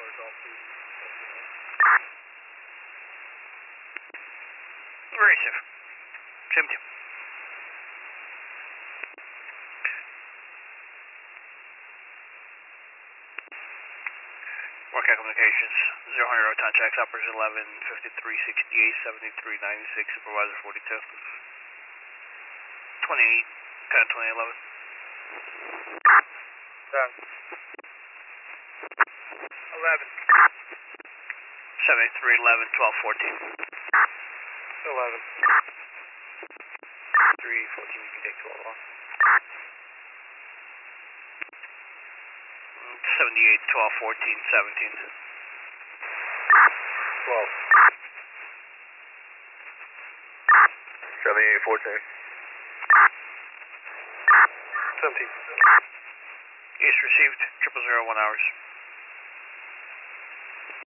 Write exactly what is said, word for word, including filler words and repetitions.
hours off the. Very safe. Jim Jim. Marquette Communications, zero hundred road contacts, operators eleven, fifty-three, sixty-eight, seventy-three, ninety-six, supervisor forty-two. twenty-eight, ten, twenty, eleven. Done. eleven. seventy-three, eleven, twelve, fourteen. eleven. three, fourteen, you can take twelve off. seventy-eight, twelve, fourteen, seventeen. twelve. seventy-eight, fourteen. seventeen. East received, triple zero, one hours.